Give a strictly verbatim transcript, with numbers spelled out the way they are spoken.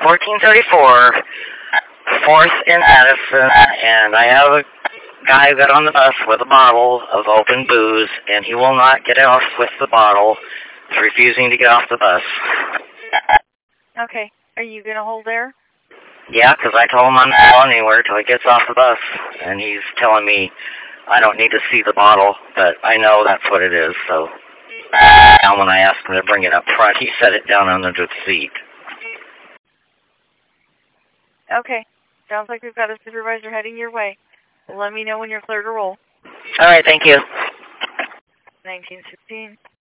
fourteen thirty-four, fourth and Addison, and I have a guy got on the bus with a bottle of open booze, and he will not get off with the bottle. He's refusing to get off the bus. Okay. Are you going to hold there? Yeah, because I told him I'm not going anywhere till he gets off the bus, and he's telling me I don't need to see the bottle, but I know that's what it is, so... And when I asked him to bring it up front, he set it down under the seat. Okay. Sounds like we've got a supervisor heading your way. Let me know when you're clear to roll. All right, thank you. nineteen sixteen.